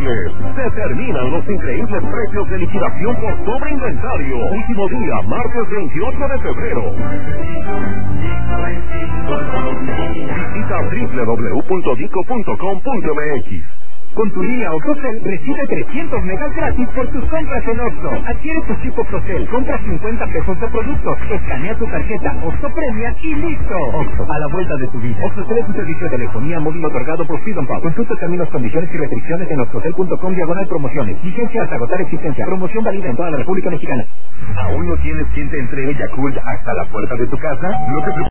Reyes. Se terminan los increíbles precios de liquidación por sobreinventario. Último día, martes 28 de febrero. Visita www.dico.com.mx. Con tu línea Octocel recibe 300 megas gratis por tus compras en Oxxo. Adquiere tu chip Octocel, compra 50 pesos de productos, escanea tu tarjeta Oxxo Premia y listo. Oxxo, a la vuelta de tu vida. Oxxocel es un servicio de telefonía móvil otorgado por Freedom Pub. Consulta términos, condiciones y restricciones en oxxocel.com/promociones. Vigencia hasta agotar existencia. Promoción válida en toda la República Mexicana. ¿Aún no tienes quien te entregue Yakult hasta la puerta de tu casa? No te preocupes.